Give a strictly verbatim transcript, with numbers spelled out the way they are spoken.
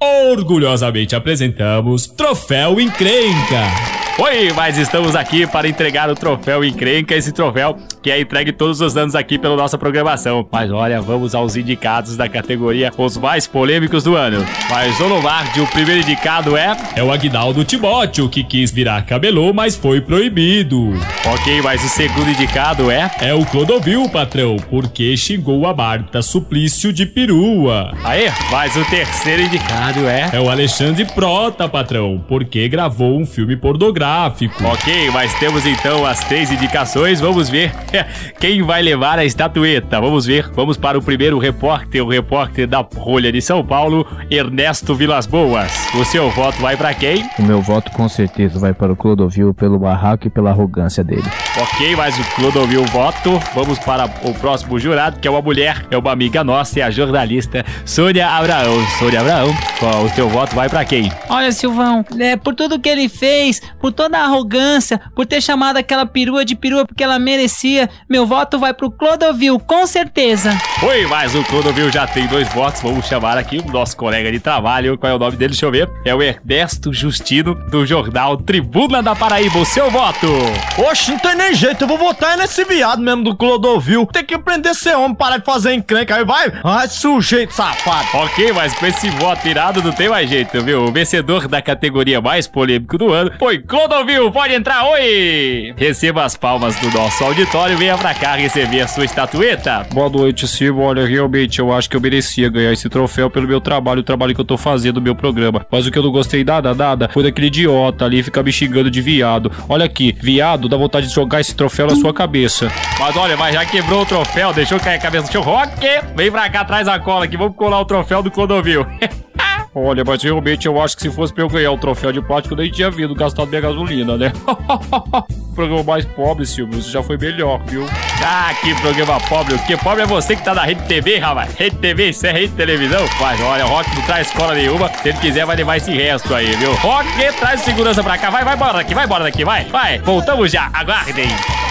orgulhosamente apresentamos Troféu Encrenca. Oi, mas estamos aqui para entregar o Troféu Encrenca, esse troféu que é entregue todos os anos aqui pela nossa programação. Mas olha, vamos aos indicados da categoria os mais polêmicos do ano. Mas o Lombardi, o primeiro indicado é... É o Aguinaldo Timóteo, que quis virar cabelô, mas foi proibido. Ok, mas o segundo indicado é... É o Clodovil, patrão, porque xingou a Marta Suplício de perua. Aê, mas o terceiro indicado é... É o Alexandre Prota, patrão, porque gravou um filme pornográfico. Ok, mas temos então as três indicações. Vamos ver quem vai levar a estatueta. Vamos ver, vamos para o primeiro repórter, o repórter da Folha de São Paulo, Ernesto Vilas Boas. O seu voto vai para quem? O meu voto com certeza vai para o Clodovil pelo barraco e pela arrogância dele. Ok, mas o Clodovil voto. Vamos para o próximo jurado, que é uma mulher, é uma amiga nossa, é a jornalista Sônia Abraão. Sônia Abraão, qual o seu voto vai para quem? Olha, Silvão, é, por tudo que ele fez, por toda a arrogância, por ter chamado aquela perua de perua porque ela merecia, meu voto vai pro Clodovil, com certeza. Oi, mas o Clodovil já tem dois votos. Vamos chamar aqui o nosso colega de trabalho. Qual é o nome dele? Deixa eu ver. É o Ernesto Justino, do jornal Tribuna da Paraíba. O seu voto? Oxe, não tem nem jeito. Eu vou votar nesse viado mesmo do Clodovil. Tem que aprender a ser homem, parar de fazer encrenca. Aí vai. Ai, sujeito safado. Ok, mas com esse voto irado não tem mais jeito, viu? O vencedor da categoria mais polêmica do ano foi Clodovil. Pode entrar, oi! Receba as palmas do nosso auditório. Venha pra cá receber a sua estatueta. Boa noite, Silvio. Olha, realmente eu acho que eu merecia ganhar esse troféu pelo meu trabalho, o trabalho que eu tô fazendo no meu programa. Mas o que eu não gostei nada, nada, foi daquele idiota ali ficar me xingando de viado. Olha aqui, viado, dá vontade de jogar esse troféu na sua cabeça. Mas olha, mas já quebrou o troféu, deixou cair a cabeça do seu rock. Vem pra cá, traz a cola aqui, vamos colar o troféu do Clodovil. Olha, mas realmente eu acho que se fosse pra eu ganhar o troféu de plástico, eu nem tinha vindo gastado minha gasolina, né? Programa mais pobre, Silvio, isso já foi melhor, viu? Ah, que programa pobre, o que? Pobre é você que tá na Rede T V, rapaz. Rede T V, isso é Rede Televisão? Mas olha, o Rock não traz escola nenhuma. Se ele quiser, vai levar esse resto aí, viu? Rock, traz segurança pra cá. Vai, vai embora daqui, vai embora daqui, vai. Vai, voltamos já, aguardem.